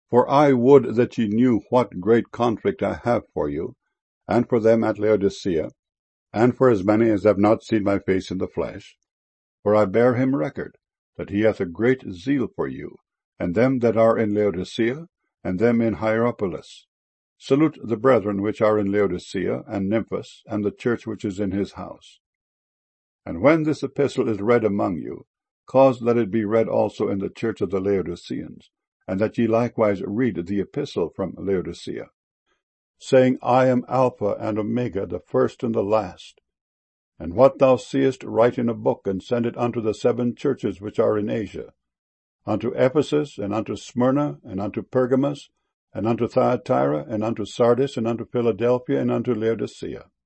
For I would that ye knew what great conflict I have for you, and for them at Laodicea, and for as many as have not seen my face in the flesh. For I bear him record, that he hath a great zeal for you, and them that are in Laodicea, and them in Hierapolis. Salute the brethren which are in Laodicea, and Nymphas, and the church which is in his house. And when this epistle is read among you, cause that it be read also in the church of the Laodiceans, and that ye likewise read the epistle from Laodicea, saying, I am Alpha and Omega, the first and the last. And what thou seest write in a book, and send it unto the 7 churches which are in Asia, unto Ephesus, and unto Smyrna, and unto Pergamos, and unto Thyatira, and unto Sardis, and unto Philadelphia, and unto Laodicea.